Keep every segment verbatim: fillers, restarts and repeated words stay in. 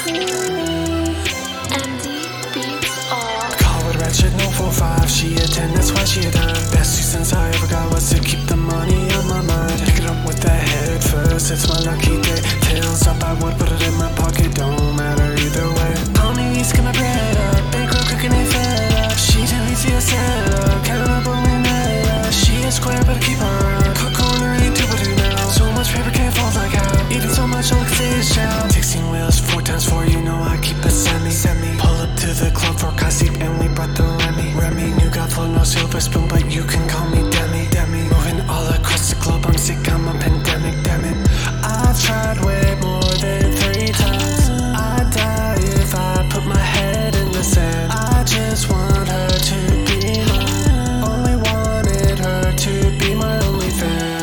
Call it ratchet, no four five. She a ten, that's why she a dime. Best two cents I ever got was to keep the money on my mind. Pick it up with the head first, it's my lucky day. Tails up, I would put it in my pocket, don't matter either way. On the east, get my bread up, bankroll cooking ain't fed up. She too easy to set up, count up only net up. She a square, but I keep on. Cut corner ain't too what do now. So much paper can't fold like how. Even so much, all I can say is shout. Sixteen wheels, four times four, you know I keep a semi. Semi. Pull up to the club for Kasi, and we brought the Remy. Remy, new got flow, no silver spoon, but you can call me Demi. Demi. Moving all across the globe, I'm sick, I'm a pandemic, damn it. I've tried way more than three times. I'd die if I put my head in the sand. I just want her to be mine. Only wanted her to be my only fan.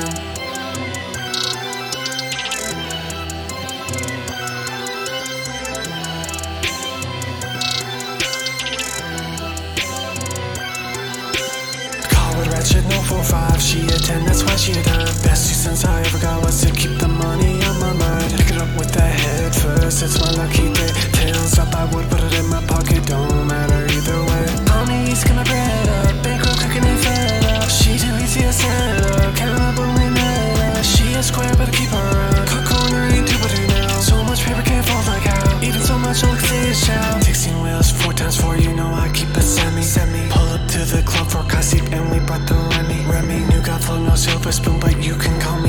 Ratchet, no four five, she a ten, that's why she a dime. Best two cents I ever got was to keep the money on my mind. Pick it up with the head first, it's my lucky day. Tails up, I would put it in my pocket, don't matter either way. On the east, get my bread up, bankroll cooking ain't fed up. She too easy to set up, count up only net up. She a square, but I keep her around. Cut corner ain't too what do now. So much paper can't fold like how. Even so much, all I can say is shout. Sixteen wheels, four times four, you know I keep a semi. Semi. Pull up to the club for Kasi, and we brought the Remy. Remy, new got flow, no silver spoon, but you can call me